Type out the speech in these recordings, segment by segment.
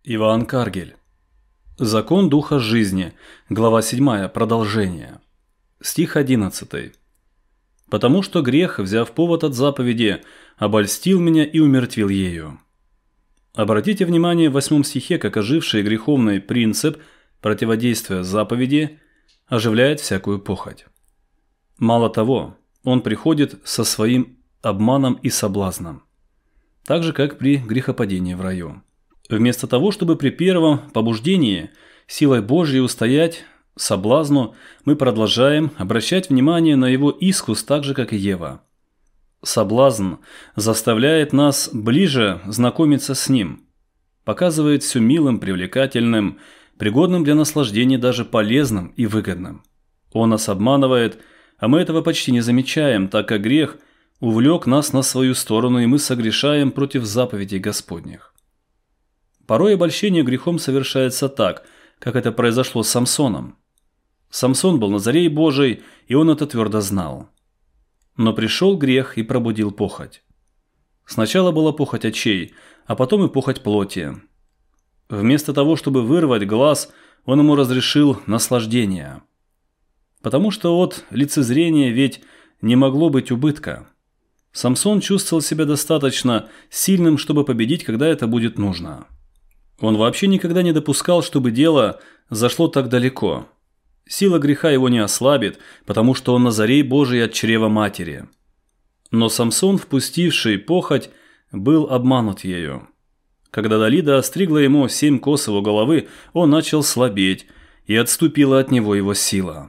Иван Каргель. Закон Духа жизни. Глава 7. Продолжение. Стих 11. «Потому что грех, взяв повод от заповеди, обольстил меня и умертвил ею». Обратите внимание в 8 стихе, как оживший греховный принцип противодействия заповеди оживляет всякую похоть. Мало того, он приходит со своим обманом и соблазном, так же, как при грехопадении в раю. Вместо того, чтобы при первом побуждении силой Божьей устоять соблазну, мы продолжаем обращать внимание на его искус так же, как и Ева. Соблазн заставляет нас ближе знакомиться с ним, показывает все милым, привлекательным, пригодным для наслаждения, даже полезным и выгодным. Он нас обманывает, а мы этого почти не замечаем, так как грех увлек нас на свою сторону, и мы согрешаем против заповедей Господних. Порой обольщение грехом совершается так, как это произошло с Самсоном. Самсон был Назарей Божий, и он это твердо знал. Но пришел грех и пробудил похоть. Сначала была похоть очей, а потом и похоть плоти. Вместо того, чтобы вырвать глаз, он ему разрешил наслаждение. Потому что от лицезрения ведь не могло быть убытка. Самсон чувствовал себя достаточно сильным, чтобы победить, когда это будет нужно. Он вообще никогда не допускал, чтобы дело зашло так далеко. Сила греха его не ослабит, потому что он Назарей Божий от чрева матери. Но Самсон, впустивший похоть, был обманут ею. Когда Далида остригла ему 7 кос его головы, он начал слабеть, и отступила от него его сила.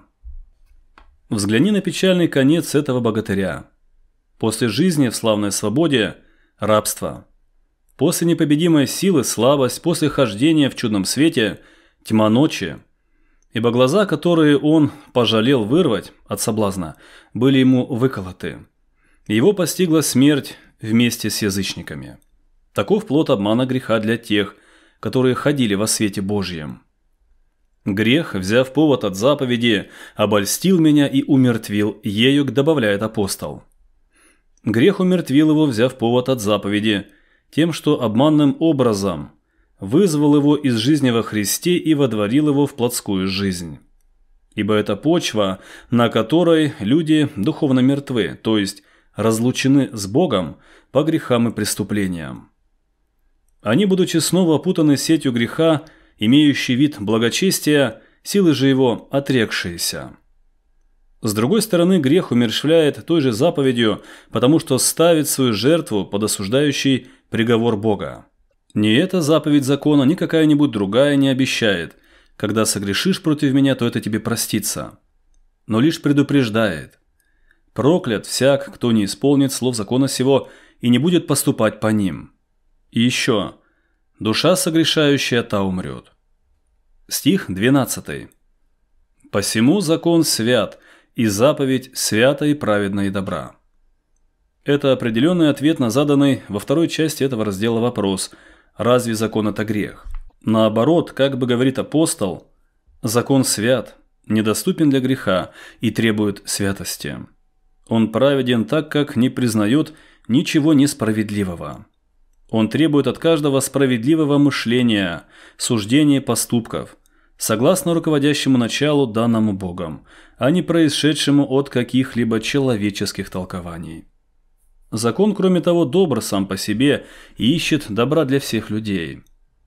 Взгляни на печальный конец этого богатыря. После жизни в славной свободе – рабство. После непобедимой силы – слабость, после хождения в чудном свете – тьма ночи. Ибо глаза, которые он пожалел вырвать от соблазна, были ему выколоты. Его постигла смерть вместе с язычниками. Таков плод обмана греха для тех, которые ходили во свете Божьем. Грех, взяв повод от заповеди, обольстил меня и умертвил, ею добавляет апостол. Грех умертвил его, взяв повод от заповеди, тем, что обманным образом вызвал его из жизни во Христе и водворил его в плотскую жизнь. Ибо это почва, на которой люди духовно мертвы, то есть разлучены с Богом по грехам и преступлениям. Они, будучи снова опутаны сетью греха, имеющий вид благочестия, силы же его отрекшиеся. С другой стороны, грех умерщвляет той же заповедью, потому что ставит свою жертву под осуждающий приговор Бога. Ни эта заповедь закона, ни какая-нибудь другая не обещает: когда согрешишь против меня, то это тебе простится. Но лишь предупреждает: проклят всяк, кто не исполнит слов закона сего и не будет поступать по ним. И еще: душа согрешающая, та умрет. Стих 12. «Посему закон свят, и заповедь свята и праведна и добра». Это определенный ответ на заданный во второй части этого раздела вопрос: разве закон – это грех? Наоборот, как бы говорит апостол, закон свят, недоступен для греха и требует святости. Он праведен так, как не признает ничего несправедливого. Он требует от каждого справедливого мышления, суждения поступков, согласно руководящему началу, данному Богом, а не происшедшему от каких-либо человеческих толкований. Закон, кроме того, добр сам по себе и ищет добра для всех людей.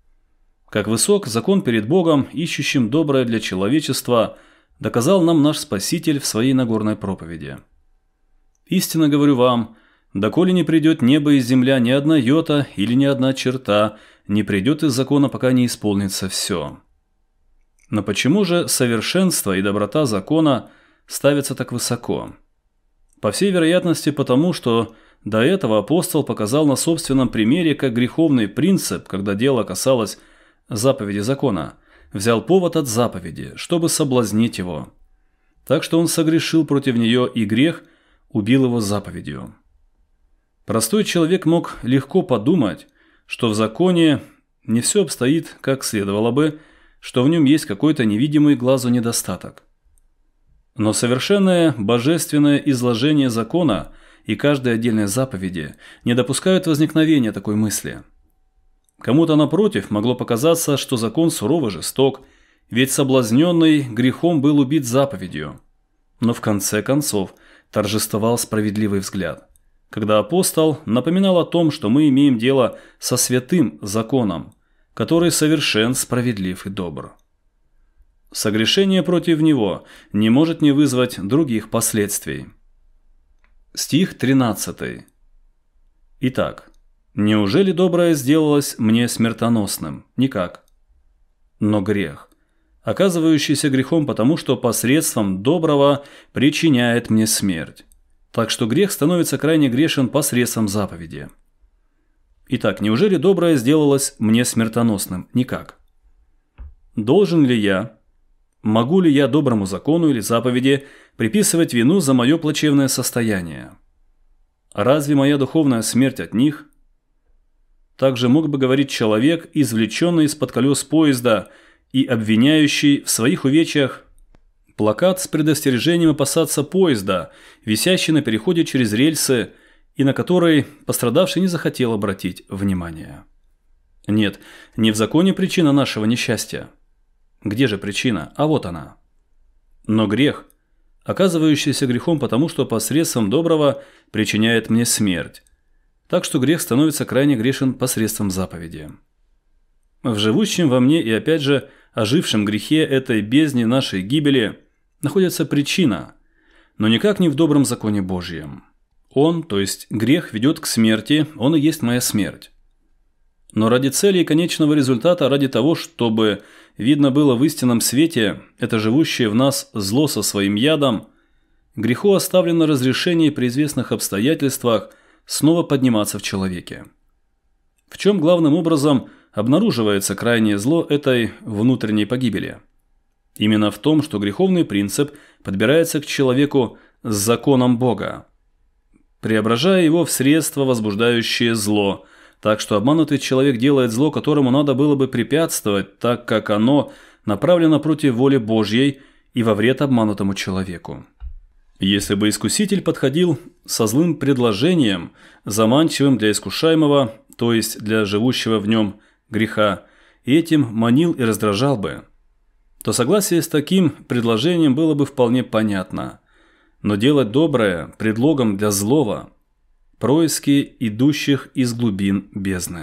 Как высок закон перед Богом, ищущим доброе для человечества, доказал нам наш Спаситель в своей Нагорной проповеди. «Истинно говорю вам, доколе не придет небо и земля, ни одна йота или ни одна черта не придет из закона, пока не исполнится все». Но почему же совершенство и доброта закона ставятся так высоко? По всей вероятности потому, что до этого апостол показал на собственном примере, как греховный принцип, когда дело касалось заповеди закона, взял повод от заповеди, чтобы соблазнить его. Так что он согрешил против нее, и грех убил его заповедью. Простой человек мог легко подумать, что в законе не все обстоит, как следовало бы, что в нем есть какой-то невидимый глазу недостаток. Но совершенное божественное изложение закона и каждой отдельной заповеди не допускают возникновения такой мысли. Кому-то, напротив, могло показаться, что закон суров и жесток, ведь соблазненный грехом был убит заповедью. Но в конце концов торжествовал справедливый взгляд, когда апостол напоминал о том, что мы имеем дело со святым законом, который совершен, справедлив и добр. Согрешение против него не может не вызвать других последствий. Стих 13. Итак, неужели доброе сделалось мне смертоносным? Никак. Но грех, оказывающийся грехом потому, что посредством доброго причиняет мне смерть. Так что грех становится крайне грешен посредством заповеди. Итак, неужели доброе сделалось мне смертоносным? Никак. Должен ли я, могу ли я доброму закону или заповеди приписывать вину за мое плачевное состояние? Разве моя духовная смерть от них? Также мог бы говорить человек, извлеченный из-под колес поезда и обвиняющий в своих увечьях плакат с предостережением опасаться поезда, висящий на переходе через рельсы, и на который пострадавший не захотел обратить внимание. Нет, не в законе причина нашего несчастья. Где же причина? А вот она. Но грех, оказывающийся грехом потому, что посредством доброго причиняет мне смерть. Так что грех становится крайне грешен посредством заповеди. В живущем во мне и опять же ожившем грехе этой бездни нашей гибели находится причина, но никак не в добром законе Божьем. Он, то есть грех, ведет к смерти, он и есть моя смерть. Но ради цели и конечного результата, ради того, чтобы видно было в истинном свете это живущее в нас зло со своим ядом, греху оставлено разрешение при известных обстоятельствах снова подниматься в человеке. В чем главным образом обнаруживается крайнее зло этой внутренней погибели? Именно в том, что греховный принцип подбирается к человеку с законом Бога, преображая его в средство, возбуждающее зло, так что обманутый человек делает зло, которому надо было бы препятствовать, так как оно направлено против воли Божьей и во вред обманутому человеку. Если бы искуситель подходил со злым предложением, заманчивым для искушаемого, то есть для живущего в нем греха, и этим манил и раздражал бы, то согласие с таким предложением было бы вполне понятно. Но делать доброе предлогом для злого – происки идущих из глубин бездны.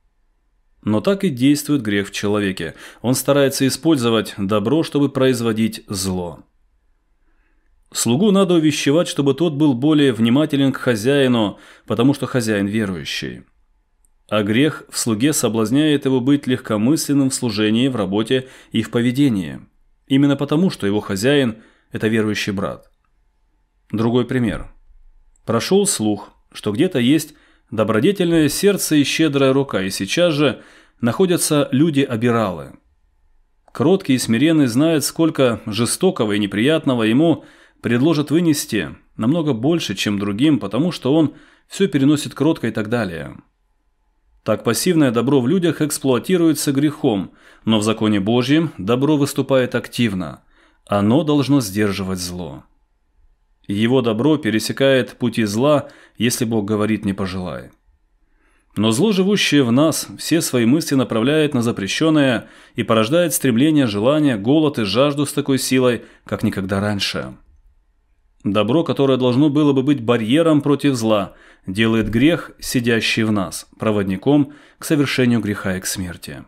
Но так и действует грех в человеке. Он старается использовать добро, чтобы производить зло. Слугу надо увещевать, чтобы тот был более внимателен к хозяину, потому что хозяин верующий. А грех в слуге соблазняет его быть легкомысленным в служении, в работе и в поведении. Именно потому, что его хозяин – это верующий брат. Другой пример. Прошел слух, что где-то есть добродетельное сердце и щедрая рука, и сейчас же находятся люди-обиралы. Кроткий и смиренный знает, сколько жестокого и неприятного ему предложат вынести, намного больше, чем другим, потому что он все переносит кротко и так далее. Так пассивное добро в людях эксплуатируется грехом, но в законе Божьем добро выступает активно. Оно должно сдерживать зло. Его добро пересекает пути зла, если Бог говорит «не пожелай». Но зло, живущее в нас, все свои мысли направляет на запрещенное и порождает стремление, желание, голод и жажду с такой силой, как никогда раньше. Добро, которое должно было бы быть барьером против зла, делает грех, сидящий в нас, проводником к совершению греха и к смерти.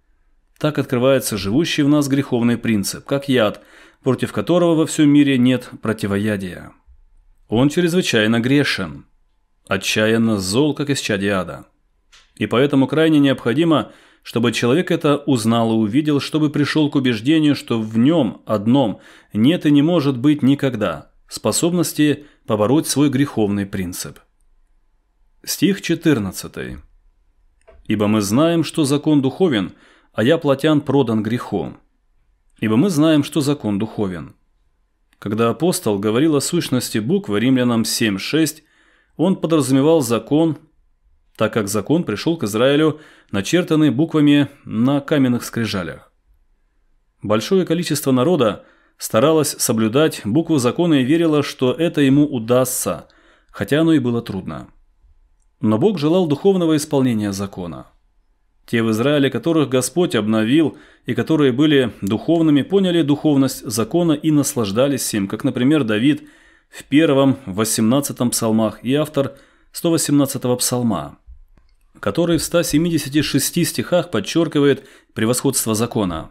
Так открывается живущий в нас греховный принцип, как яд, против которого во всем мире нет противоядия. Он чрезвычайно грешен, отчаянно зол, как исчадие ада. И поэтому крайне необходимо, чтобы человек это узнал и увидел, чтобы пришел к убеждению, что в нем одном нет и не может быть никогда способности побороть свой греховный принцип. Стих 14. «Ибо мы знаем, что закон духовен, а я плотян продан грехом. Ибо мы знаем, что закон духовен». Когда апостол говорил о сущности буквы Римлянам 7:6, он подразумевал закон, так как закон пришел к Израилю, начертанный буквами на каменных скрижалях. Большое количество народа старалось соблюдать букву закона и верило, что это ему удастся, хотя оно и было трудно. Но Бог желал духовного исполнения закона. Те в Израиле, которых Господь обновил и которые были духовными, поняли духовность закона и наслаждались им, как, например, Давид в 1, 18 псалмах и автор 118 псалма, который в 176 стихах подчеркивает превосходство закона.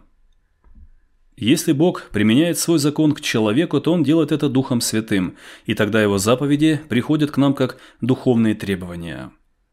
Если Бог применяет свой закон к человеку, то Он делает это Духом Святым, и тогда Его заповеди приходят к нам как духовные требования.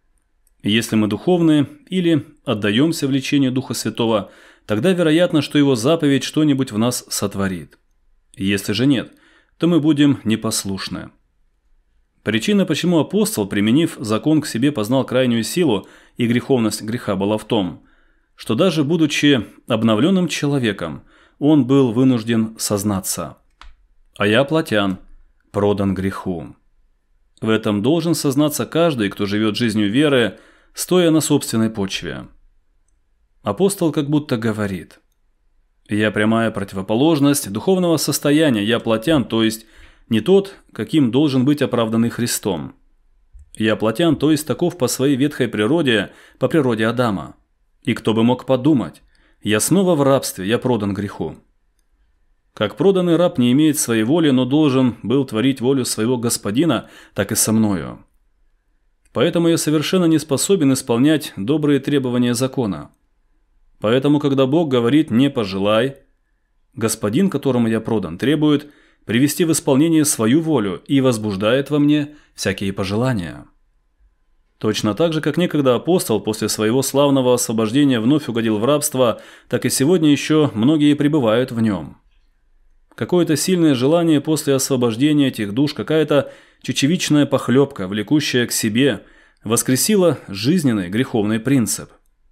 Если мы духовные или отдаемся влечению Духа Святого, тогда вероятно, что Его заповедь что-нибудь в нас сотворит. Если же нет, то мы будем непослушны. Причина, почему апостол, применив закон к себе, познал крайнюю силу и греховность греха, была в том, что даже будучи обновленным человеком, он был вынужден сознаться: «А я плотян, продан греху». В этом должен сознаться каждый, кто живет жизнью веры, стоя на собственной почве. Апостол как будто говорит: «Я прямая противоположность духовного состояния, я плотян, то есть не тот, каким должен быть оправданный Христом. Я плотян, то есть таков по своей ветхой природе, по природе Адама. И кто бы мог подумать, я снова в рабстве, я продан греху». Как проданный раб не имеет своей воли, но должен был творить волю своего господина, так и со мною. Поэтому я совершенно не способен исполнять добрые требования закона. Поэтому, когда Бог говорит «не пожелай», господин, которому я продан, требует привести в исполнение свою волю и возбуждает во мне всякие пожелания. Точно так же, как некогда апостол после своего славного освобождения вновь угодил в рабство, так и сегодня еще многие пребывают в нем. Какое-то сильное желание после освобождения этих душ, какая-то чечевичная похлебка, влекущая к себе, воскресила жизненный греховный принцип.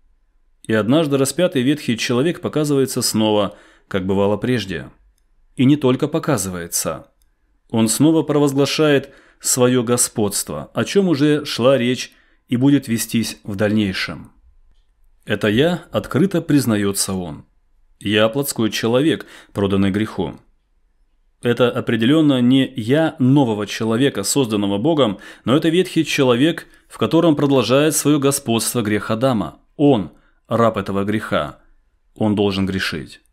И однажды распятый ветхий человек показывается снова, как бывало прежде. И не только показывается. Он снова провозглашает свое господство, о чем уже шла речь и будет вестись в дальнейшем. Это «я» открыто признается он. «Я плотской человек, проданный греху». Это определенно не «я» нового человека, созданного Богом, но это ветхий человек, в котором продолжает свое господство грех Адама. Он – раб этого греха. Он должен грешить.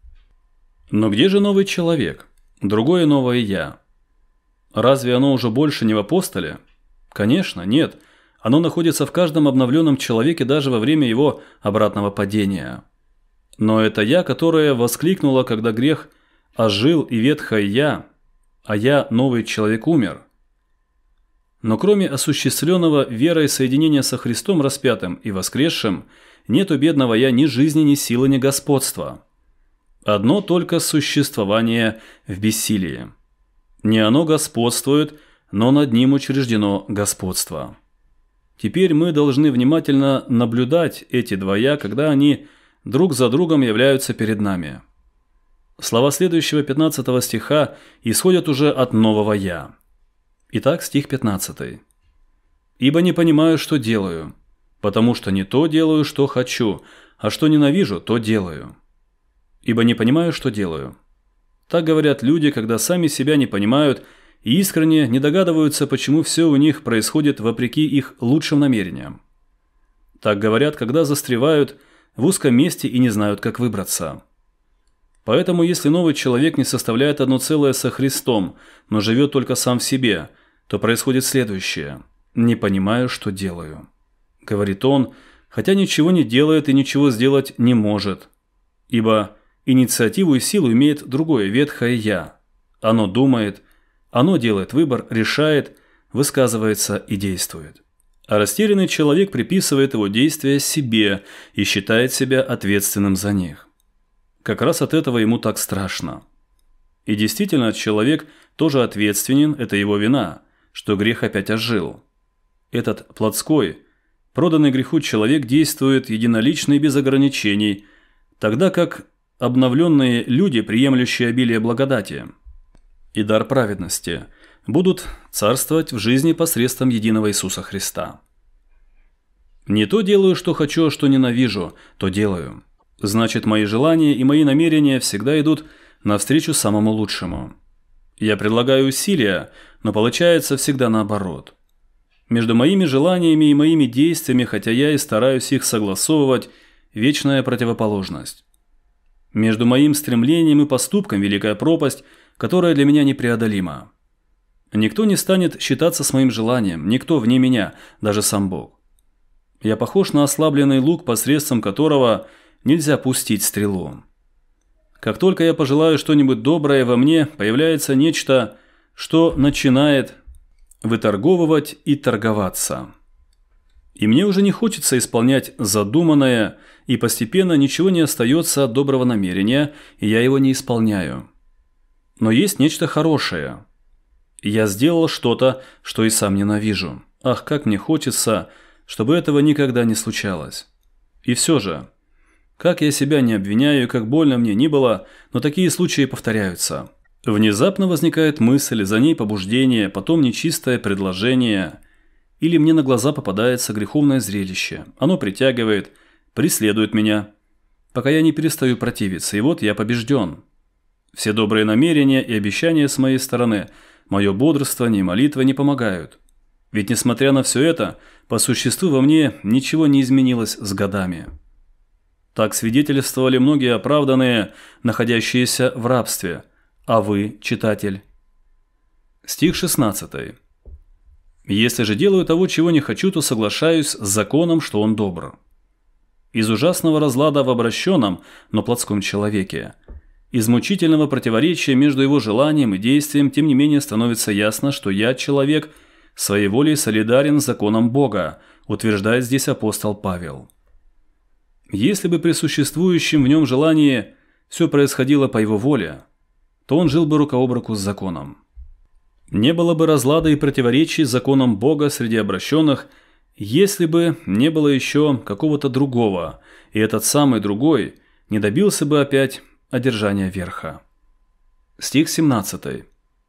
Но где же новый человек? Другое новое «я». Разве оно уже больше не в апостоле? Конечно, нет. Оно находится в каждом обновленном человеке даже во время его обратного падения. Но это «я», которое воскликнуло, когда грех ожил и ветхое «я», а «я» новый человек умер. Но кроме осуществленного верой соединения со Христом распятым и воскресшим, нет у бедного «я» ни жизни, ни силы, ни господства. Одно только существование в бессилии. Не оно господствует, но над ним учреждено господство. Теперь мы должны внимательно наблюдать эти два «я», когда они друг за другом являются перед нами. Слова следующего 15 стиха исходят уже от нового «я». Итак, стих 15. «Ибо не понимаю, что делаю, потому что не то делаю, что хочу, а что ненавижу, то делаю. Ибо не понимаю, что делаю». Так говорят люди, когда сами себя не понимают и искренне не догадываются, почему все у них происходит вопреки их лучшим намерениям. Так говорят, когда застревают в узком месте и не знают, как выбраться. Поэтому, если новый человек не составляет одно целое со Христом, но живет только сам в себе, то происходит следующее: «Не понимаю, что делаю», – говорит он, хотя ничего не делает и ничего сделать не может. Ибо инициативу и силу имеет другое ветхое «я». Оно думает, оно делает выбор, решает, высказывается и действует. А растерянный человек приписывает его действия себе и считает себя ответственным за них. Как раз от этого ему так страшно. И действительно, человек тоже ответственен, это его вина, что грех опять ожил. Этот плотской, проданный греху человек действует единолично и без ограничений, тогда как обновленные люди, приемлющие обилие благодати и дар праведности, будут царствовать в жизни посредством единого Иисуса Христа. «Не то делаю, что хочу, а что ненавижу, то делаю». Значит, мои желания и мои намерения всегда идут навстречу самому лучшему. Я предлагаю усилия, но получается всегда наоборот. Между моими желаниями и моими действиями, хотя я и стараюсь их согласовывать, вечная противоположность. Между моим стремлением и поступком великая пропасть, которая для меня непреодолима. Никто не станет считаться с моим желанием, никто вне меня, даже сам Бог. Я похож на ослабленный лук, посредством которого нельзя пустить стрелу. Как только я пожелаю что-нибудь доброе, во мне появляется нечто, что начинает выторговывать и торговаться. И мне уже не хочется исполнять задуманное, и постепенно ничего не остается от доброго намерения, и я его не исполняю. Но есть нечто хорошее. Я сделал что-то, что и сам ненавижу. Ах, как мне хочется, чтобы этого никогда не случалось. И все же, как я себя не обвиняю, как больно мне ни было, но такие случаи повторяются. Внезапно возникает мысль, за ней побуждение, потом нечистое предложение, или мне на глаза попадается греховное зрелище. Оно притягивает, преследует меня, пока я не перестаю противиться, и вот я побежден. Все добрые намерения и обещания с моей стороны, мое бодрствование и молитва не помогают. Ведь несмотря на все это, по существу во мне ничего не изменилось с годами. Так свидетельствовали многие оправданные, находящиеся в рабстве. А вы, читатель? Стих 16. «Если же делаю того, чего не хочу, то соглашаюсь с законом, что он добр». Из ужасного разлада в обращенном, но плотском человеке, из мучительного противоречия между его желанием и действием, тем не менее становится ясно, что я, человек, своей волей солидарен с законом Бога, утверждает здесь апостол Павел. Если бы при существующем в нем желании все происходило по его воле, то он жил бы рука об руку с законом. Не было бы разлада и противоречий с законом Бога среди обращенных, если бы не было еще какого-то другого, и этот самый другой не добился бы опять одержания верха. Стих 17.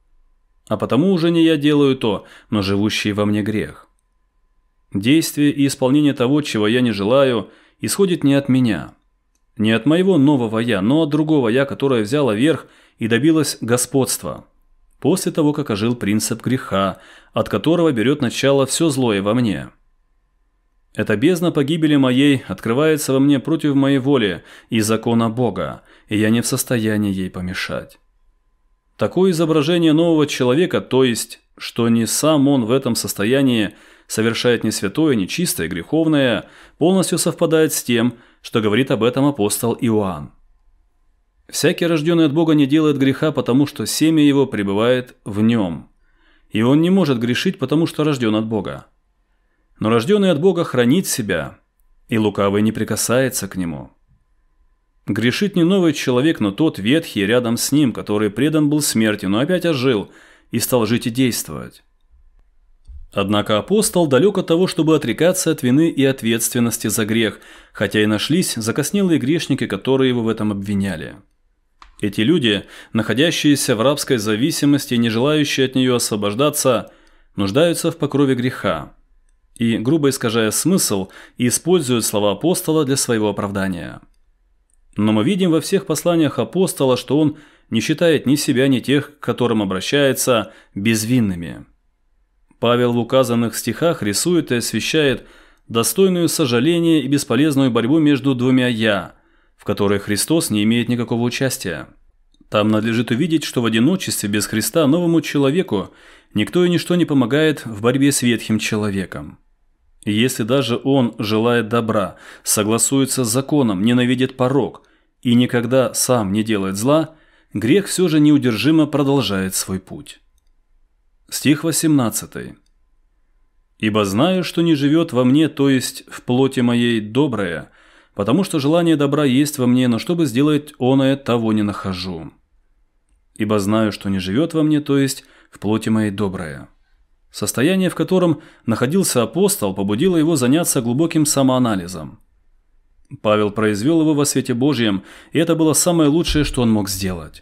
«А потому уже не я делаю то, но живущий во мне грех. Действие и исполнение того, чего я не желаю, исходит не от меня, не от моего нового я, но от другого я, которое взяло верх и добилось господства, после того, как ожил принцип греха, от которого берет начало все злое во мне. Эта бездна погибели моей открывается во мне против моей воли и закона Бога, и я не в состоянии ей помешать. Такое изображение нового человека, то есть, что не сам он в этом состоянии совершает не святое, не чистое, греховное, полностью совпадает с тем, что говорит об этом апостол Иоанн. Всякий, рожденный от Бога, не делает греха, потому что семя его пребывает в нем, и он не может грешить, потому что рожден от Бога. Но рожденный от Бога хранит себя, и лукавый не прикасается к нему. Грешит не новый человек, но тот ветхий рядом с ним, который предан был смерти, но опять ожил и стал жить и действовать. Однако апостол далек от того, чтобы отрекаться от вины и ответственности за грех, хотя и нашлись закоснелые грешники, которые его в этом обвиняли. Эти люди, находящиеся в рабской зависимости и не желающие от нее освобождаться, нуждаются в покрове греха и, грубо искажая смысл, используют слова апостола для своего оправдания. Но мы видим во всех посланиях апостола, что он не считает ни себя, ни тех, к которым обращается, безвинными. Павел в указанных стихах рисует и освещает достойную сожаления и бесполезную борьбу между двумя «я», в которой Христос не имеет никакого участия. Там надлежит увидеть, что в одиночестве без Христа новому человеку никто и ничто не помогает в борьбе с ветхим человеком. И если даже он желает добра, согласуется с законом, ненавидит порок и никогда сам не делает зла, грех все же неудержимо продолжает свой путь. Стих 18. «Ибо знаю, что не живет во мне, то есть в плоти моей, доброе, потому что желание добра есть во мне, но чтобы сделать оное, того не нахожу. Ибо знаю, что не живет во мне, то есть в плоти моей доброе». Состояние, в котором находился апостол, побудило его заняться глубоким самоанализом. Павел произвел его во свете Божьем, и это было самое лучшее, что он мог сделать.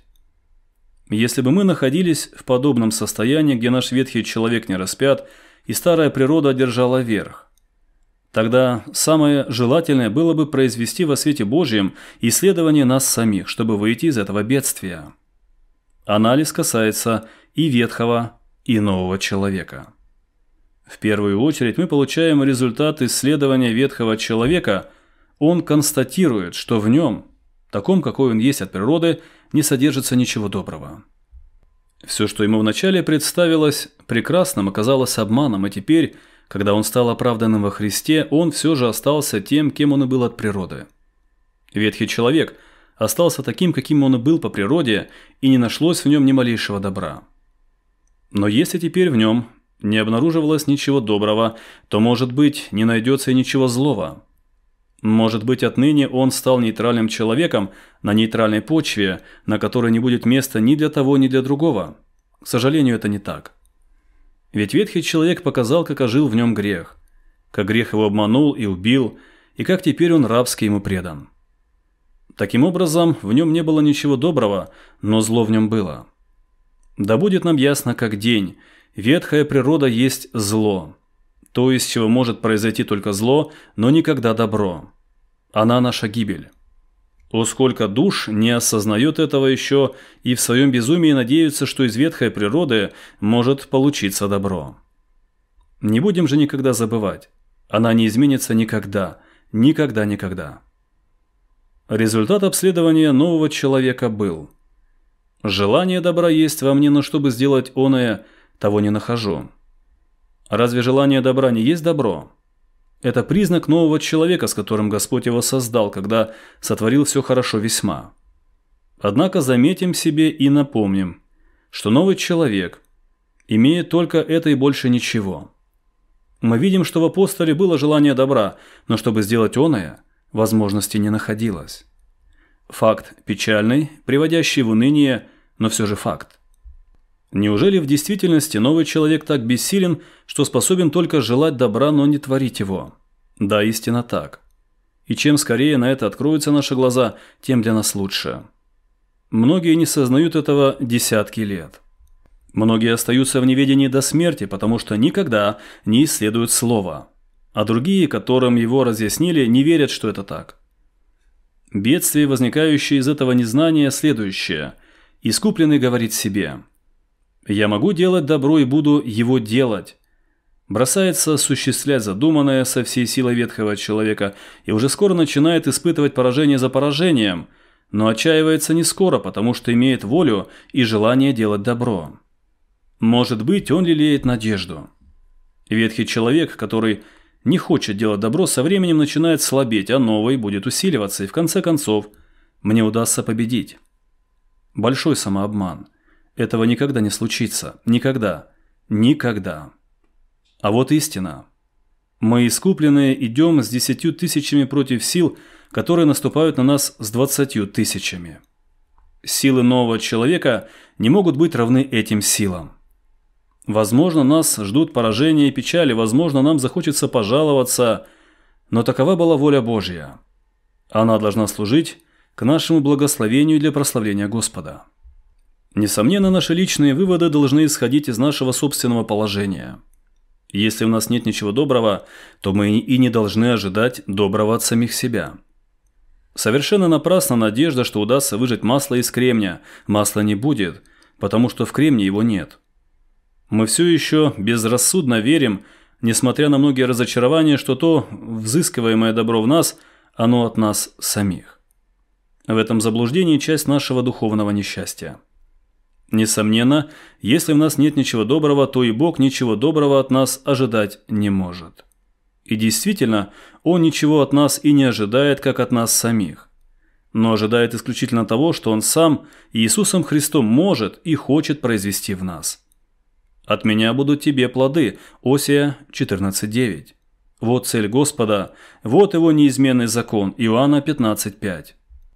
Если бы мы находились в подобном состоянии, где наш ветхий человек не распят, и старая природа одержала верх, тогда самое желательное было бы произвести во свете Божьем исследование нас самих, чтобы выйти из этого бедствия. Анализ касается и ветхого, и нового человека. В первую очередь мы получаем результат исследования ветхого человека он констатирует, что в нем, таком, какой он есть от природы, не содержится ничего доброго. Все, что ему вначале представилось прекрасным, оказалось обманом, и теперь, когда он стал оправданным во Христе, он все же остался тем, кем он и был от природы. Ветхий человек остался таким, каким он и был по природе, и не нашлось в нем ни малейшего добра. Но если теперь в нем не обнаруживалось ничего доброго, то, может быть, не найдется и ничего злого. Может быть, отныне он стал нейтральным человеком на нейтральной почве, на которой не будет места ни для того, ни для другого. К сожалению, это не так. Ведь ветхий человек показал, как ожил в нем грех, как грех его обманул и убил, и как теперь он рабски ему предан. Таким образом, в нем не было ничего доброго, но зло в нем было. Да будет нам ясно, как день, ветхая природа есть зло. То, из чего может произойти только зло, но никогда добро. Она наша гибель. О, сколько душ не осознает этого еще и в своем безумии надеются, что из ветхой природы может получиться добро. Не будем же никогда забывать. Она не изменится никогда, никогда, никогда. Результат обследования нового человека был: желание добра есть во мне, но чтобы сделать оное, того не нахожу. Разве желание добра не есть добро? Это признак нового человека, с которым Господь его создал, когда сотворил все хорошо весьма. Однако заметим себе и напомним, что новый человек имеет только это и больше ничего. Мы видим, что в апостоле было желание добра, но чтобы сделать оное, возможности не находилось. Факт печальный, приводящий в уныние, но все же факт. Неужели в действительности новый человек так бессилен, что способен только желать добра, но не творить его? Да, истинно так. И чем скорее на это откроются наши глаза, тем для нас лучше. Многие не сознают этого десятки лет. Многие остаются в неведении до смерти, потому что никогда не исследуют слово. А другие, которым его разъяснили, не верят, что это так. Бедствие, возникающее из этого незнания, следующее. Искупленный говорит себе: «Я могу делать добро и буду его делать». Бросается осуществлять задуманное со всей силой ветхого человека и уже скоро начинает испытывать поражение за поражением, но отчаивается не скоро, потому что имеет волю и желание делать добро. Может быть, он лелеет надежду. Ветхий человек, который не хочет делать добро, со временем начинает слабеть, а новый будет усиливаться, и в конце концов мне удастся победить. Большой самообман. Этого никогда не случится. Никогда. Никогда. А вот истина. Мы, искупленные, идем с 10 тысячами против сил, которые наступают на нас с 20 тысячами. Силы нового человека не могут быть равны этим силам. Возможно, нас ждут поражения и печали, возможно, нам захочется пожаловаться, но такова была воля Божья. Она должна служить к нашему благословению для прославления Господа. Несомненно, наши личные выводы должны исходить из нашего собственного положения. Если у нас нет ничего доброго, то мы и не должны ожидать доброго от самих себя. Совершенно напрасна надежда, что удастся выжать масло из кремня. Масла не будет, потому что в кремне его нет. Мы все еще безрассудно верим, несмотря на многие разочарования, что то взыскиваемое добро в нас, оно от нас самих. В этом заблуждении часть нашего духовного несчастья. Несомненно, если в нас нет ничего доброго, то и Бог ничего доброго от нас ожидать не может. И действительно, Он ничего от нас и не ожидает, как от нас самих. Но ожидает исключительно того, что Он сам Иисусом Христом может и хочет произвести в нас. «От меня будут тебе плоды» Осия 14:9. Вот цель Господа, вот Его неизменный закон Иоанна 15:5.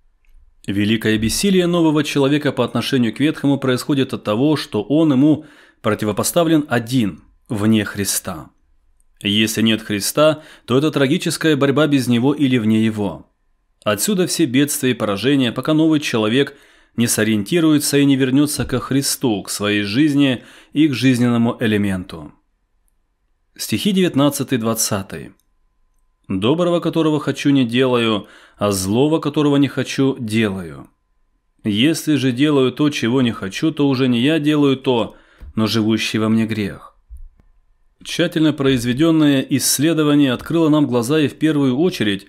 Великое бессилие нового человека по отношению к ветхому происходит от того, что он ему противопоставлен один, вне Христа. Если нет Христа, то это трагическая борьба без Него или вне Его. Отсюда все бедствия и поражения, пока новый человек не сориентируется и не вернется ко Христу, к своей жизни и к жизненному элементу. Стихи 19-20. «Доброго, которого хочу, не делаю, а злого, которого не хочу, делаю. Если же делаю то, чего не хочу, то уже не я делаю то, но живущий во мне грех». Тщательно произведенное исследование открыло нам глаза и в первую очередь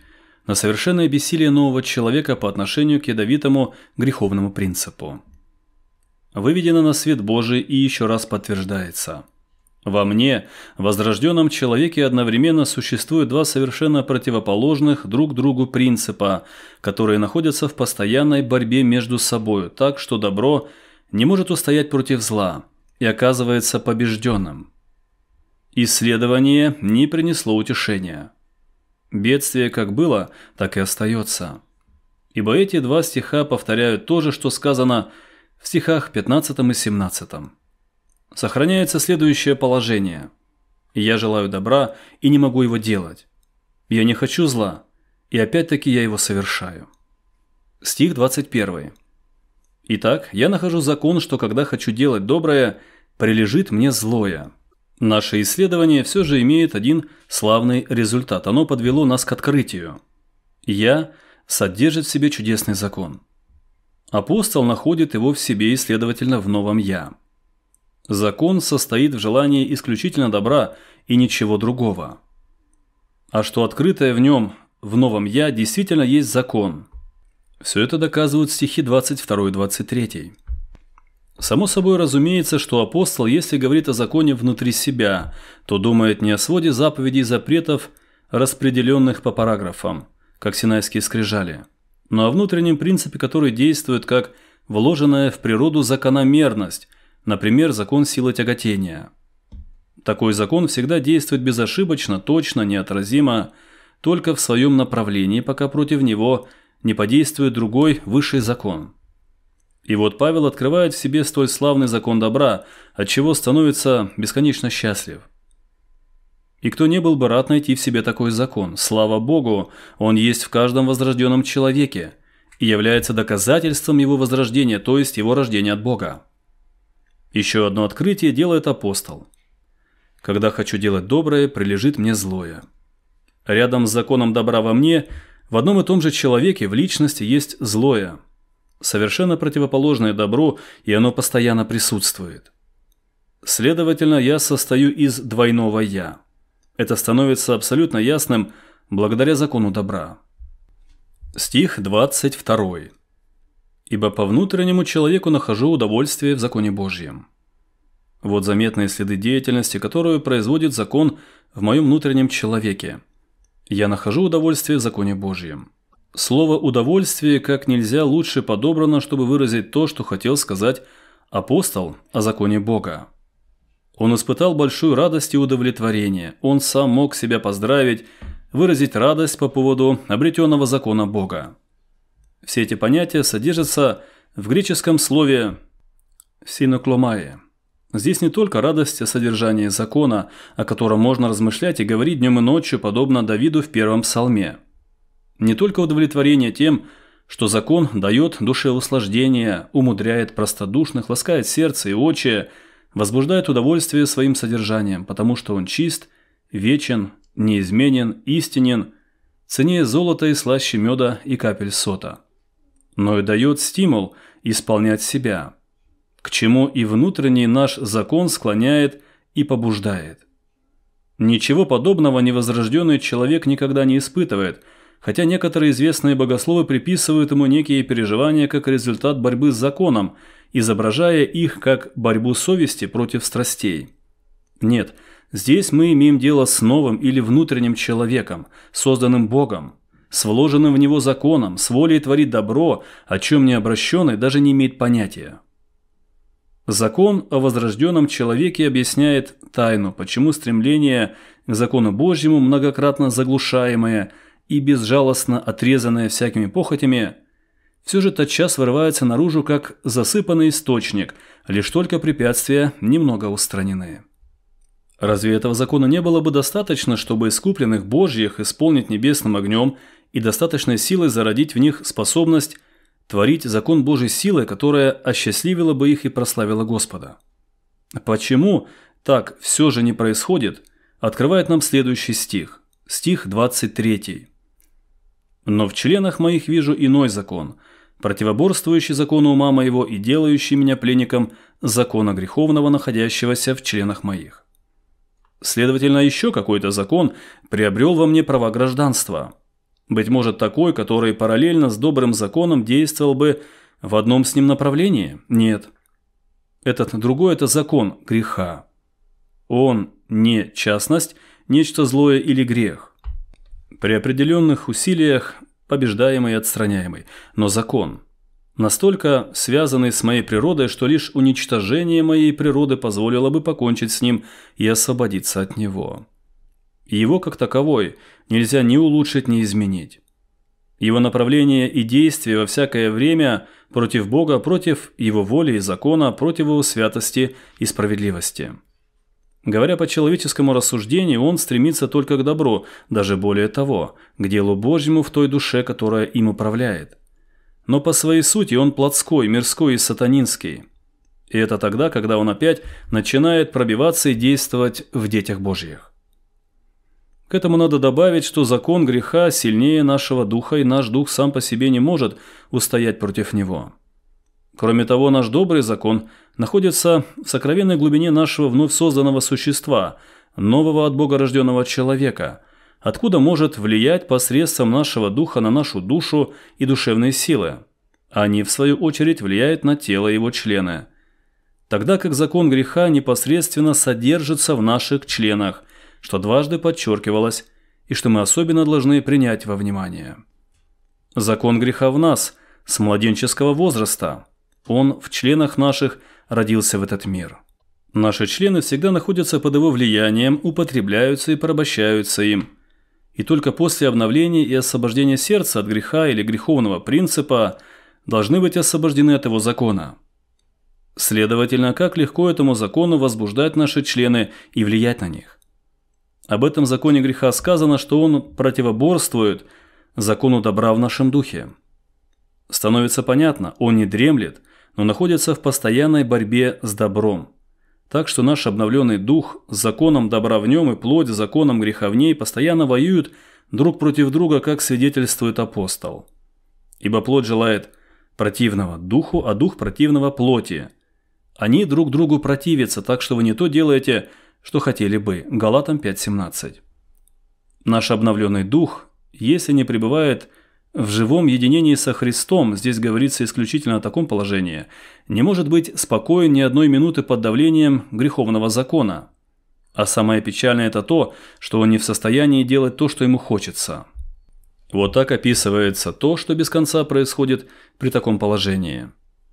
на совершенное бессилие нового человека по отношению к ядовитому греховному принципу. Выведено на свет Божий и еще раз подтверждается. Во мне, возрожденном человеке, одновременно существуют два совершенно противоположных друг другу принципа, которые находятся в постоянной борьбе между собой, так что добро не может устоять против зла и оказывается побежденным. Исследование не принесло утешения. Бедствие как было, так и остается. Ибо эти два стиха повторяют то же, что сказано в стихах 15 и 17. Сохраняется следующее положение. Я желаю добра и не могу его делать. Я не хочу зла, и опять-таки я его совершаю. Стих 21. Итак, я нахожу закон, что когда хочу делать доброе, прилежит мне злое. Наше исследование все же имеет один славный результат. Оно подвело нас к открытию. «Я» содержит в себе чудесный закон. Апостол находит его в себе и, следовательно, в новом «я». Закон состоит в желании исключительно добра и ничего другого. А что открытое в нем, в новом «я», действительно есть закон. Все это доказывают стихи 22 и 23. Само собой разумеется, что апостол, если говорит о законе внутри себя, то думает не о своде заповедей и запретов, распределенных по параграфам, как синайские скрижали, но о внутреннем принципе, который действует как вложенная в природу закономерность, например, закон силы тяготения. Такой закон всегда действует безошибочно, точно, неотразимо, только в своем направлении, пока против него не подействует другой, высший закон. И вот Павел открывает в себе столь славный закон добра, от чего становится бесконечно счастлив. И кто не был бы рад найти в себе такой закон? Слава Богу, он есть в каждом возрожденном человеке и является доказательством его возрождения, то есть его рождения от Бога. Еще одно открытие делает апостол. «Когда хочу делать доброе, прилежит мне злое». Рядом с законом добра во мне, в одном и том же человеке, в личности есть злое, совершенно противоположное добру, и оно постоянно присутствует. Следовательно, я состою из двойного «я». Это становится абсолютно ясным благодаря закону добра. Стих 22. «Ибо по внутреннему человеку нахожу удовольствие в законе Божьем». Вот заметные следы деятельности, которую производит закон в моем внутреннем человеке. Я нахожу удовольствие в законе Божьем. Слово «удовольствие» как нельзя лучше подобрано, чтобы выразить то, что хотел сказать апостол о законе Бога. Он испытал большую радость и удовлетворение. Он сам мог себя поздравить, выразить радость по поводу обретенного закона Бога. Все эти понятия содержатся в греческом слове «синокломае». Здесь не только радость о содержании закона, о котором можно размышлять и говорить днем и ночью, подобно Давиду в первом псалме. Не только удовлетворение тем, что закон дает душе услаждение, умудряет простодушных, ласкает сердце и очи, возбуждает удовольствие своим содержанием, потому что он чист, вечен, неизменен, истинен, ценнее золота и слаще меда и капель сота. Но и дает стимул исполнять себя, к чему и внутренний наш закон склоняет и побуждает. Ничего подобного невозрожденный человек никогда не испытывает, хотя некоторые известные богословы приписывают ему некие переживания как результат борьбы с законом, изображая их как борьбу совести против страстей. Нет, здесь мы имеем дело с новым или внутренним человеком, созданным Богом, с вложенным в него законом, с волей творить добро, о чем необращенный даже не имеет понятия. Закон о возрожденном человеке объясняет тайну, почему стремление к закону Божьему, многократно заглушаемое и безжалостно отрезанное всякими похотями, все же тотчас вырывается наружу как засыпанный источник, лишь только препятствия немного устранены. Разве этого закона не было бы достаточно, чтобы искупленных Божьих исполнить небесным огнем и достаточной силой зародить в них способность творить закон Божьей силой, которая осчастливила бы их и прославила Господа? Почему так все же не происходит, открывает нам следующий стих, стих 23. «Но в членах моих вижу иной закон, противоборствующий закону ума моего и делающий меня пленником закона греховного, находящегося в членах моих». Следовательно, еще какой-то закон приобрел во мне права гражданства. Быть может, такой, который параллельно с добрым законом действовал бы в одном с ним направлении? Нет. Этот другой – это закон греха. Он не частность, нечто злое или грех. При определенных усилиях побеждаемый и отстраняемый, но закон, настолько связанный с моей природой, что лишь уничтожение моей природы позволило бы покончить с ним и освободиться от него. Его как таковой нельзя ни улучшить, ни изменить. Его направление и действия во всякое время против Бога, против Его воли и закона, против Его святости и справедливости. Говоря по человеческому рассуждению, он стремится только к добру, даже более того, к делу Божьему в той душе, которая им управляет. Но по своей сути он плотской, мирской и сатанинский. И это тогда, когда он опять начинает пробиваться и действовать в детях Божьих. К этому надо добавить, что закон греха сильнее нашего духа, и наш дух сам по себе не может устоять против него. Кроме того, наш добрый закон находится в сокровенной глубине нашего вновь созданного существа, нового от Бога рожденного человека, откуда может влиять посредством нашего духа на нашу душу и душевные силы. Они, в свою очередь, влияют на тело его члены. Тогда как закон греха непосредственно содержится в наших членах, что дважды подчеркивалось и что мы особенно должны принять во внимание. Закон греха в нас с младенческого возраста. Он в членах наших родился в этот мир. Наши члены всегда находятся под его влиянием, употребляются и порабощаются им. И только после обновления и освобождения сердца от греха или греховного принципа должны быть освобождены от его закона. Следовательно, как легко этому закону возбуждать наши члены и влиять на них. Об этом законе греха сказано, что он противоборствует закону добра в нашем духе. Становится понятно, он не дремлет, но находится в постоянной борьбе с добром. Так что наш обновленный дух с законом добра в нем и плоть с законом греха в ней постоянно воюют друг против друга, как свидетельствует апостол. Ибо плоть желает противного духу, а дух противного плоти. Они друг другу противятся, так что вы не то делаете, что хотели бы. Галатам 5:17. Наш обновленный дух, если не пребывает в живом единении со Христом, здесь говорится исключительно о таком положении, не может быть спокоен ни одной минуты под давлением греховного закона. А самое печальное это то, что он не в состоянии делать то, что ему хочется. Вот так описывается то, что без конца происходит при таком положении.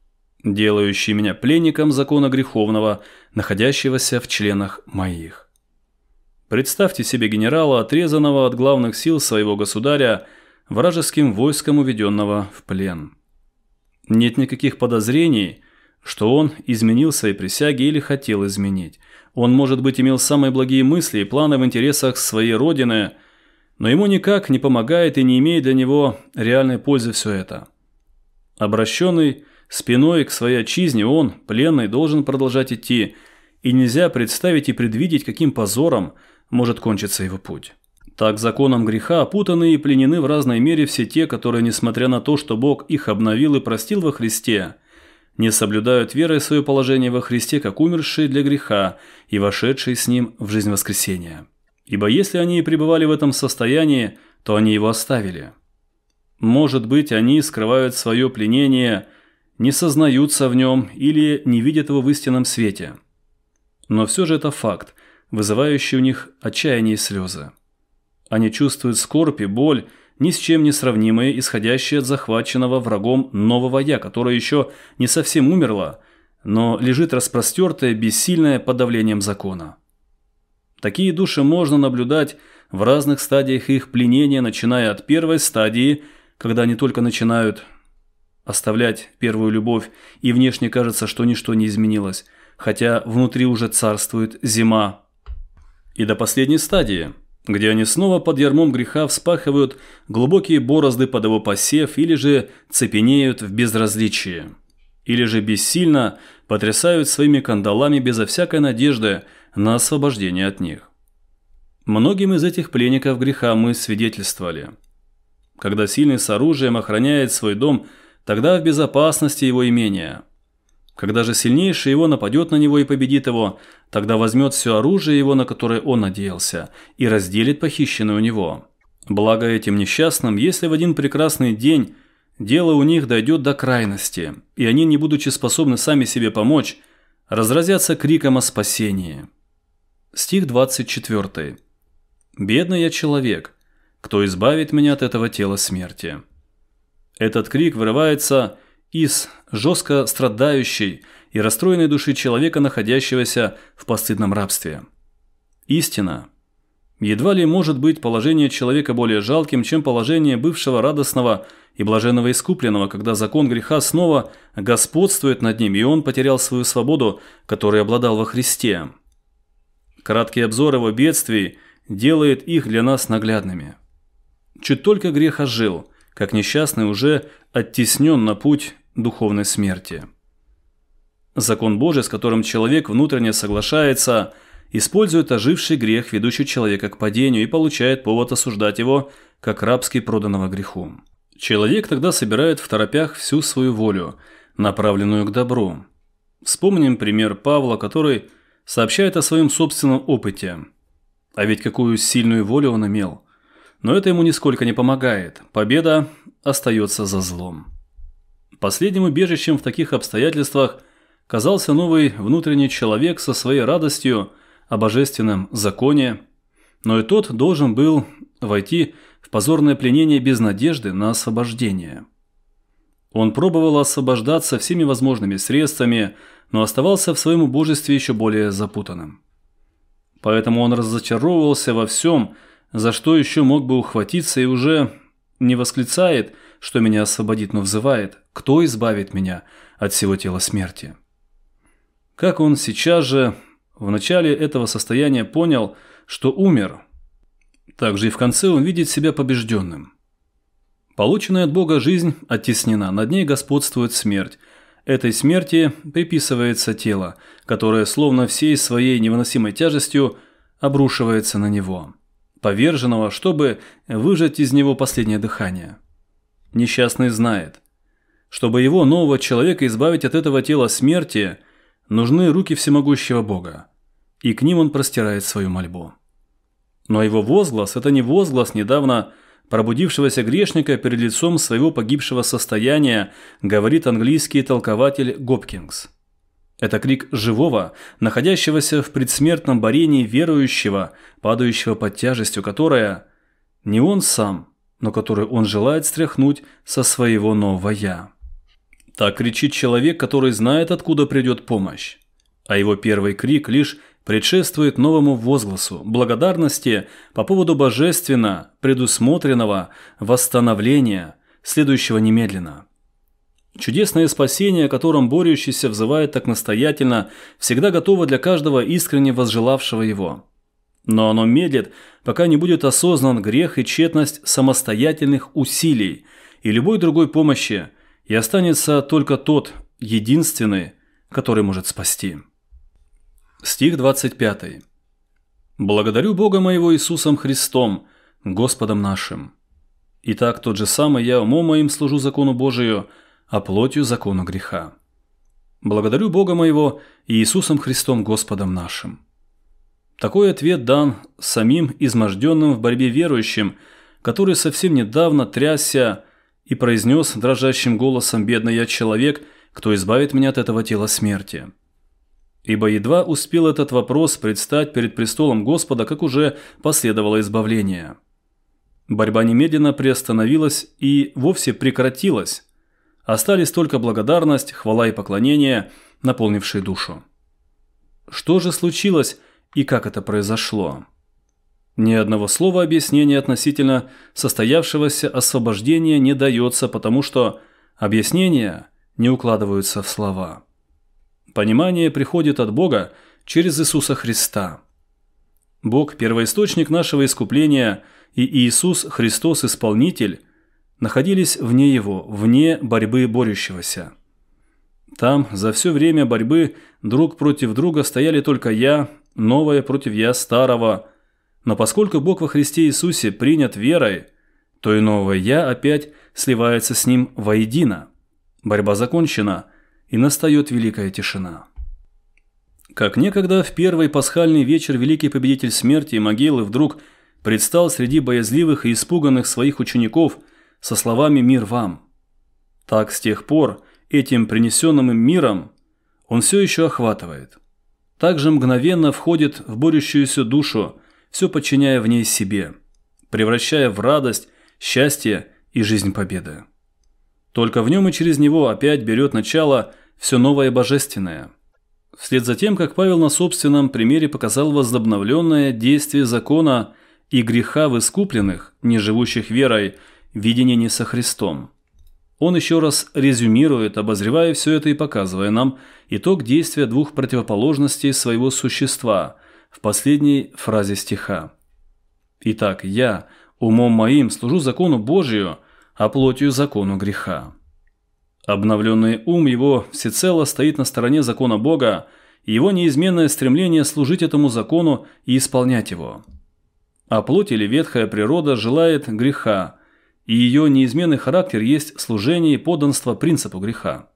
«Делающий меня пленником закона греховного, находящегося в членах моих». Представьте себе генерала, отрезанного от главных сил своего государя, вражеским войском уведенного в плен. Нет никаких подозрений, что он изменил свои присяги или хотел изменить. Он, может быть, имел самые благие мысли и планы в интересах своей родины, но ему никак не помогает и не имеет для него реальной пользы все это. Обращенный спиной к своей отчизне, он, пленный, должен продолжать идти, и нельзя представить и предвидеть, каким позором может кончиться его путь. Так законом греха опутаны и пленены в разной мере все те, которые, несмотря на то, что Бог их обновил и простил во Христе, не соблюдают верой свое положение во Христе, как умершие для греха и вошедшие с Ним в жизнь воскресения. Ибо если они и пребывали в этом состоянии, то они его оставили. Может быть, они скрывают свое пленение, не сознаются в нем или не видят его в истинном свете. Но все же это факт, вызывающий у них отчаяние и слезы. Они чувствуют скорбь и боль, ни с чем не сравнимые, исходящие от захваченного врагом нового «я», которое еще не совсем умерло, но лежит распростертое, бессильное под давлением закона. Такие души можно наблюдать в разных стадиях их пленения, начиная от первой стадии, когда они только начинают оставлять первую любовь, и внешне кажется, что ничто не изменилось, хотя внутри уже царствует зима, и до последней стадии, где они снова под ярмом греха вспахивают глубокие борозды под его посев, или же цепенеют в безразличии, или же бессильно потрясают своими кандалами безо всякой надежды на освобождение от них. Многим из этих пленников греха мы свидетельствовали. Когда сильный с оружием охраняет свой дом, тогда в безопасности его имения. Когда же сильнейший его нападет на него и победит его, тогда возьмет все оружие его, на которое он надеялся, и разделит похищенное у него. Благо этим несчастным, если в один прекрасный день дело у них дойдет до крайности, и они, не будучи способны сами себе помочь, разразятся криком о спасении. Стих 24. «Бедный я человек, кто избавит меня от этого тела смерти?» Этот крик вырывается из жестко страдающей и расстроенной души человека, находящегося в постыдном рабстве. Истина. Едва ли может быть положение человека более жалким, чем положение бывшего радостного и блаженного искупленного, когда закон греха снова господствует над ним, и он потерял свою свободу, которой обладал во Христе. Краткий обзор его бедствий делает их для нас наглядными. Чуть только грех ожил, как несчастный уже оттеснен на путь духовной смерти. Закон Божий, с которым человек внутренне соглашается, использует оживший грех, ведущий человека к падению, и получает повод осуждать его, как рабски проданного греху. Человек тогда собирает второпях всю свою волю, направленную к добру. Вспомним пример Павла, который сообщает о своем собственном опыте. А ведь какую сильную волю он имел. Но это ему нисколько не помогает. Победа остается за злом. Последним убежищем в таких обстоятельствах казался новый внутренний человек со своей радостью о божественном законе, но и тот должен был войти в позорное пленение без надежды на освобождение. Он пробовал освобождаться всеми возможными средствами, но оставался в своем убожестве еще более запутанным. Поэтому он разочаровывался во всем, за что еще мог бы ухватиться, и уже не восклицает, что меня освободит, но взывает: «Кто избавит меня от всего тела смерти?» Как он сейчас же в начале этого состояния понял, что умер, так же и в конце он видит себя побежденным. Полученная от Бога жизнь оттеснена, над ней господствует смерть. Этой смерти приписывается тело, которое словно всей своей невыносимой тяжестью обрушивается на него, поверженного, чтобы выжать из него последнее дыхание. Несчастный знает, чтобы его нового человека избавить от этого тела смерти, нужны руки всемогущего Бога, и к ним он простирает свою мольбу. Но его возглас – это не возглас недавно пробудившегося грешника перед лицом своего погибшего состояния, говорит английский толкователь Гопкинс. Это крик живого, находящегося в предсмертном борении верующего, падающего под тяжестью, которая не он сам, но которую он желает стряхнуть со своего нового «я». Так кричит человек, который знает, откуда придет помощь. А его первый крик лишь предшествует новому возгласу благодарности по поводу божественно предусмотренного восстановления, следующего немедленно. Чудесное спасение, о котором борющийся взывает так настоятельно, всегда готово для каждого искренне возжелавшего его. Но оно медлит, пока не будет осознан грех и тщетность самостоятельных усилий и любой другой помощи, и останется только тот, единственный, который может спасти. Стих 25. «Благодарю Бога моего Иисусом Христом, Господом нашим. Итак, тот же самый я умом моим служу закону Божию, а плотью закону греха. Благодарю Бога моего и Иисусом Христом Господом нашим». Такой ответ дан самим изможденным в борьбе верующим, который совсем недавно трясся и произнес дрожащим голосом: «Бедный я человек, кто избавит меня от этого тела смерти?» Ибо едва успел этот вопрос предстать перед престолом Господа, как уже последовало избавление. Борьба немедленно приостановилась и вовсе прекратилась. Остались только благодарность, хвала и поклонение, наполнившие душу. Что же случилось и как это произошло? Ни одного слова объяснения относительно состоявшегося освобождения не дается, потому что объяснения не укладываются в слова. Понимание приходит от Бога через Иисуса Христа. Бог – первоисточник нашего искупления, и Иисус Христос – исполнитель, находились вне Его, вне борьбы борющегося. Там за все время борьбы друг против друга стояли только «я», новое против «я» старого. Но поскольку Бог во Христе Иисусе принят верой, то и новое «я» опять сливается с Ним воедино. Борьба закончена, и настает великая тишина. Как некогда в первый пасхальный вечер великий победитель смерти и могилы вдруг предстал среди боязливых и испуганных своих учеников со словами «Мир вам». Так с тех пор этим принесенным им миром он все еще охватывает. Также мгновенно входит в борющуюся душу, все подчиняя в ней себе, превращая в радость, счастье и жизнь победы. Только в нем и через него опять берет начало все новое божественное. Вслед за тем, как Павел на собственном примере показал возобновленное действие закона и греха в искупленных, не живущих верой, в единении со Христом. Он еще раз резюмирует, обозревая все это и показывая нам итог действия двух противоположностей своего существа в последней фразе стиха. «Итак, я умом моим служу закону Божию, а плотью закону греха». Обновленный ум его всецело стоит на стороне закона Бога, и его неизменное стремление служить этому закону и исполнять его. А плоть или ветхая природа желает греха, и ее неизменный характер есть служение и подданство принципу греха.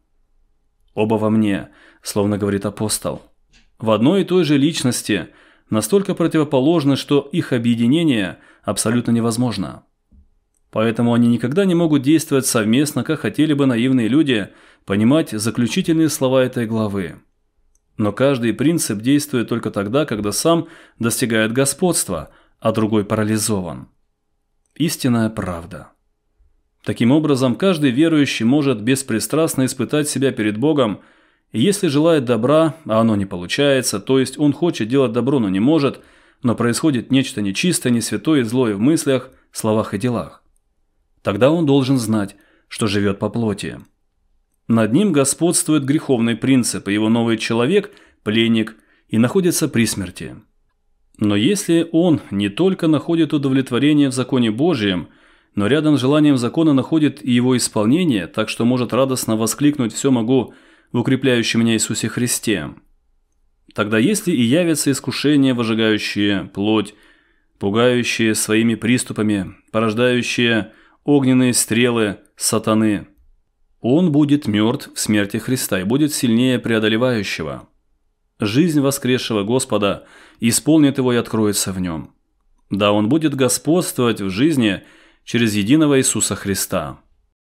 «Оба во мне», словно говорит апостол, в одной и той же личности настолько противоположны, что их объединение абсолютно невозможно. Поэтому они никогда не могут действовать совместно, как хотели бы наивные люди понимать заключительные слова этой главы. Но каждый принцип действует только тогда, когда сам достигает господства, а другой парализован. Истинная правда. Таким образом, каждый верующий может беспристрастно испытать себя перед Богом, и если желает добра, а оно не получается, то есть он хочет делать добро, но не может, но происходит нечто нечистое, несвятое и злое в мыслях, словах и делах. Тогда он должен знать, что живет по плоти. Над ним господствует греховный принцип, и его новый человек – пленник, и находится при смерти. Но если он не только находит удовлетворение в законе Божьем, но рядом с желанием закона находит и его исполнение, так что может радостно воскликнуть «все могу в укрепляющем меня Иисусе Христе», тогда если и явятся искушения, выжигающие плоть, пугающие своими приступами, порождающие огненные стрелы сатаны, он будет мертв в смерти Христа и будет сильнее преодолевающего. Жизнь воскресшего Господа исполнит его и откроется в нем. Да, он будет господствовать в жизни через единого Иисуса Христа.